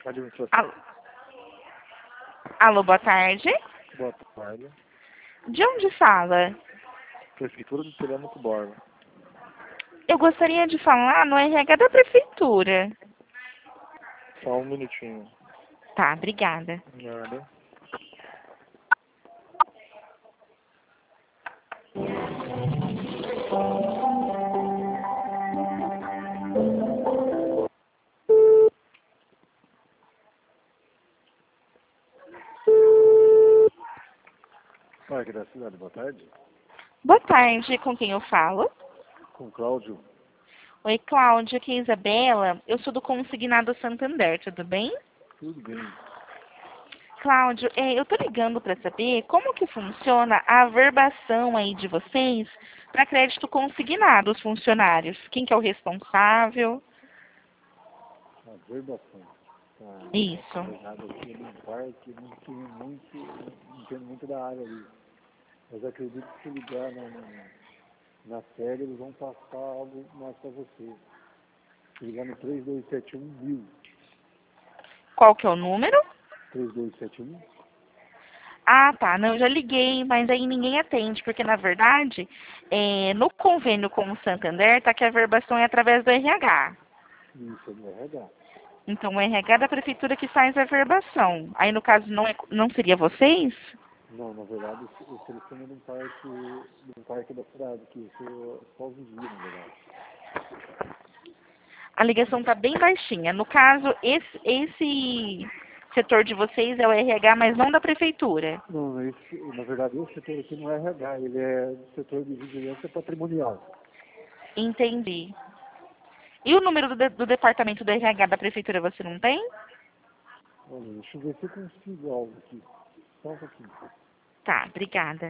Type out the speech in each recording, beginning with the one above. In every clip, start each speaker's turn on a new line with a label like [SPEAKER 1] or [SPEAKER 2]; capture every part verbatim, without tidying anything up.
[SPEAKER 1] Administração.
[SPEAKER 2] Alô, Alô, boa tarde.
[SPEAKER 1] Boa tarde.
[SPEAKER 2] De onde fala?
[SPEAKER 1] Prefeitura do Telêmaco Borba.
[SPEAKER 2] Eu gostaria de falar no R H da Prefeitura.
[SPEAKER 1] Só um minutinho.
[SPEAKER 2] Tá, obrigada.
[SPEAKER 1] Nada. Parque da cidade, boa tarde.
[SPEAKER 2] Boa tarde, com quem eu falo?
[SPEAKER 1] Com Cláudio.
[SPEAKER 2] Oi, Cláudio, aqui é Isabela. Eu sou do Consignado Santander, tudo bem?
[SPEAKER 1] Tudo bem.
[SPEAKER 2] Cláudio, é, eu tô ligando para saber como que funciona a averbação aí de vocês para crédito consignado os funcionários. Quem que é o responsável?
[SPEAKER 1] A verbação. Tá.
[SPEAKER 2] Isso.
[SPEAKER 1] Errado aqui no parque, não tenho muito, não entendo muito da área ali. Mas acredito que se ligar na, na, na série, eles vão passar algo mais para você. Se ligar no três dois sete um mil.
[SPEAKER 2] Qual que é o número?
[SPEAKER 1] três dois sete um.
[SPEAKER 2] Ah, tá. Não, eu já liguei, mas aí ninguém atende, porque na verdade, é, no convênio com o Santander, tá que a averbação é através do R H.
[SPEAKER 1] Isso, é do R H.
[SPEAKER 2] Então o R H da prefeitura que faz a averbação. Aí no caso não, é, não seria vocês?
[SPEAKER 1] Não, na verdade, eu selecionei num parque, num parque da cidade, que eu sou só vigia, na verdade.
[SPEAKER 2] A ligação tá bem baixinha. No caso, esse, esse setor de vocês é o R H, mas não da prefeitura.
[SPEAKER 1] Não, esse, na verdade, esse setor aqui não é R H, ele é do setor de vigilância patrimonial.
[SPEAKER 2] Entendi. E o número do, de- do departamento do R H da prefeitura você não tem?
[SPEAKER 1] Olha, deixa eu ver se eu consigo algo aqui. Só um pouquinho.
[SPEAKER 2] Tá, obrigada.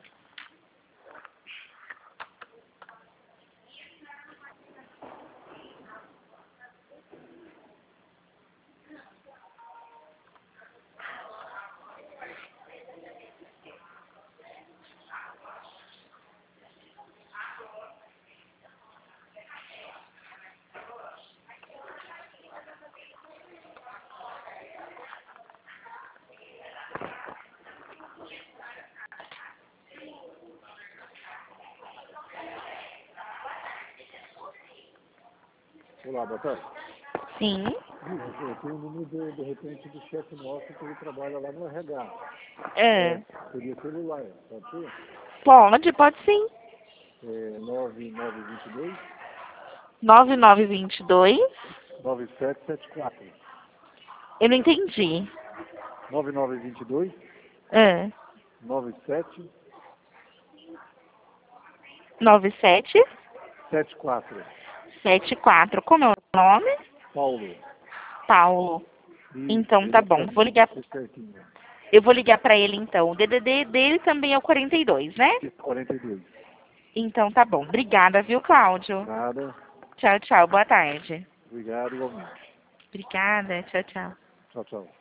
[SPEAKER 1] Olá, boa tarde.
[SPEAKER 2] Sim.
[SPEAKER 1] Isso, eu tenho o número, de, de repente, do chefe nosso que ele trabalha lá no R H.
[SPEAKER 2] É.
[SPEAKER 1] É, seria celular, pode ser?
[SPEAKER 2] Pode, pode sim.
[SPEAKER 1] É nove nove dois dois,
[SPEAKER 2] nove nove dois dois.
[SPEAKER 1] nove sete sete quatro.
[SPEAKER 2] Eu não entendi.
[SPEAKER 1] nove nove dois dois,
[SPEAKER 2] É.
[SPEAKER 1] nove sete
[SPEAKER 2] nove sete
[SPEAKER 1] sete quatro.
[SPEAKER 2] sete quatro. Como é o nome?
[SPEAKER 1] Paulo.
[SPEAKER 2] Paulo.
[SPEAKER 1] E
[SPEAKER 2] Então tá
[SPEAKER 1] ele
[SPEAKER 2] bom.
[SPEAKER 1] sabe
[SPEAKER 2] Vou ligar.
[SPEAKER 1] você certinho.
[SPEAKER 2] Eu vou ligar pra ele então. O D D D dele também é o quarenta e dois, né?
[SPEAKER 1] quarenta e dois.
[SPEAKER 2] Então tá bom. Obrigada, viu, Cláudio?
[SPEAKER 1] Nada.
[SPEAKER 2] Tchau, tchau. Boa tarde.
[SPEAKER 1] Obrigado igualmente.
[SPEAKER 2] Obrigada. Tchau, tchau.
[SPEAKER 1] Tchau, tchau.